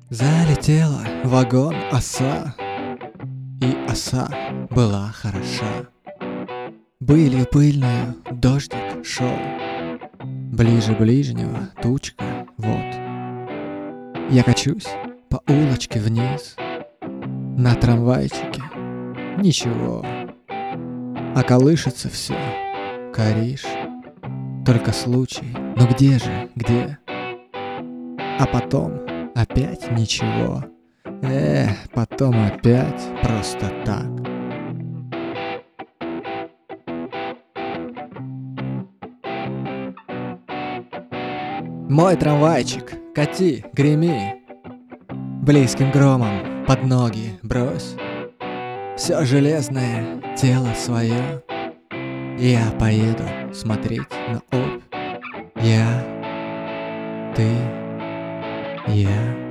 Залетела в вагон оса, и оса была хороша. Былью пыльную дождик шел, ближе ближнего тучка, вот. Я качусь по улочке вниз, на трамвайчике ничего, а колышется все, коришь. Только случай, ну где же, где? А потом опять ничего. Потом опять просто так. Мой трамвайчик, кати, греми, близким громом под ноги брось все железное тело свое. Я поеду смотреть на Обь. Я, ты, я.